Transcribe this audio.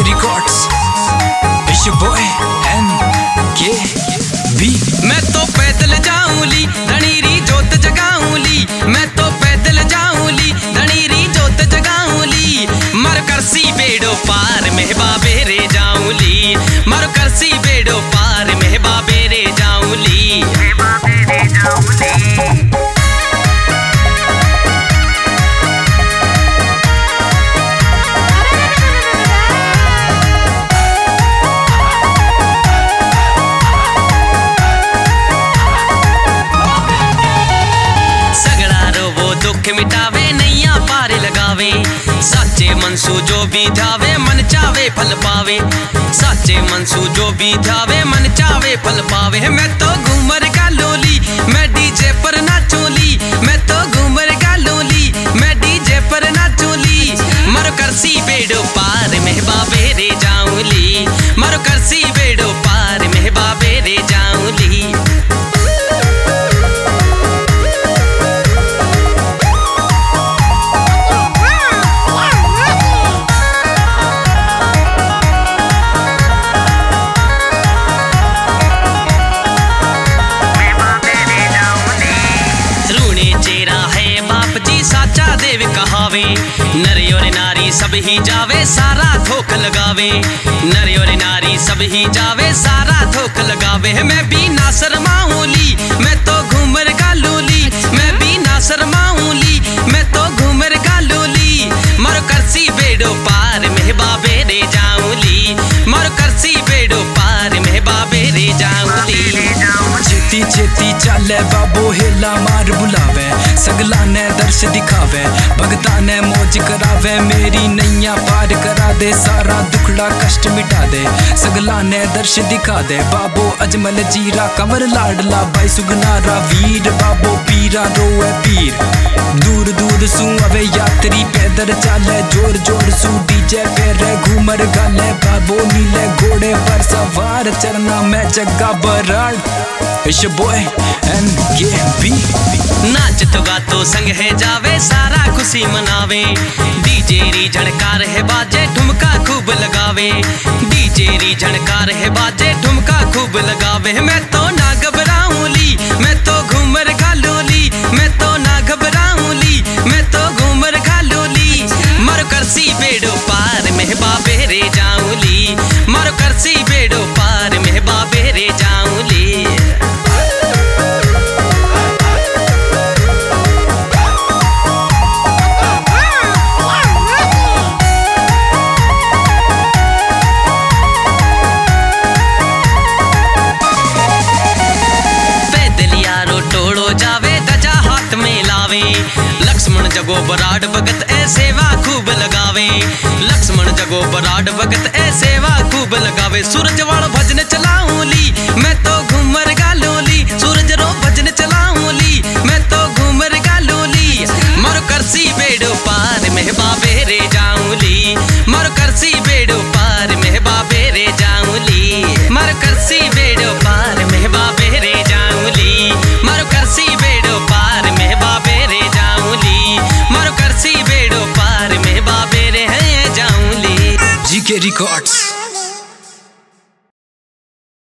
Records. It's your boy NKB. मैं तो पैदल जाऊंली धनीरी जोत जगाऊंली, मैं तो पैदल जाऊंली धनीरी जोत जगाऊंली। मर करसी बेड़ो पार मेहबा बेरे जाऊंली, मर करसी बेड़ो पार मेहबा बेरे जाऊंली। दुख मिटावे नैया पार लगावे, साचे मनसू जो भी ध्यावे मन चावे फल पावे। साचे मनसू जो भी ध्यावे मन चावे फल पावे। मैं तो घूमर का लोली मैं डीजे पर नाचोली, मैं तो घूमर का लोली मैं डीजे पर नाचोली। मर करसी बेड़ो पार मेहबा बेरे जाऊंली, मर करसी बेड़ो पार मेहबा बेरे जाऊंली। देव कहावे नर और नारी सब ही जावे सारा धोख लगावे, नर और नारी सब ही जावे सारा धोख लगावे। मैं भी ना शर्माऊंली मैं तो घूमर का लोली, मैं भी ना शर्माऊंली मैं तो घूमर का लोली। मर करसी बेड़ो पार मेहबा बेरे जाऊंली, मर करसी बेड़ो पार मेहबा बेरे जाऊंली। चेती चेती चाले बाबो हेला मार बुलावे, सगला ने दर्श दिखावे, भगता ने मौज करावे। मेरी नैया पार करा दे सारा दुखड़ा कष्ट मिटा दे, सगला ने दर्श दिखा दे। बाबो अजमल जीरा कंवर लाडला भाई सुगनारा वीर, बाबो पीरा रोए पीर। दूर दूर सू अवे यात्री पैदल चाले जोर जोर सू डीजे पे घूमर गाले। बाबो नीले घोड़े पर सवार चरना में जग्गा Brar. It's your boy NKB. नाच तो गातो संग है जावे सारा खुशी मनावे, डीजे री झणकार है बाजे ठुमका खूब लगावे, डीजे री झणकार है बाजे ठुमका खूब लगावे। मैं तो ना घबराऊंली मैं तो घूमर का लोली, मैं तो ना घबराऊंली मैं तो घूमर का लोली। मर करसी बेड़ो पार मेहबा बेरे जाऊंली, मर करसी बेड़ो पार मेहबा बेरे जाऊंली। लक्ष्मण जगो बराड भगत ए सेवा खूब लगावे, लक्ष्मण जगो बराड भगत ए सेवा खूब लगावे। सूरज वाल भजन चलाऊंली मैं तो घूमर का लोली, सूरज रो भजन चलाऊंली मैं तो घूमर का लोली। मर करसी बेड़ो पार मेहबा बेरे जाऊंली, मर करसी बेड़ो पार मेहबा बेरे जाऊंली, मर करसी बेड़ो पार मेहबा बेरे जाऊंली, मर करसी बेड़ो पार मेहबा बेरे जाऊंली, मर करसी बेड़ो पार मेहबा बेरे हैं जाऊंली। GK Records.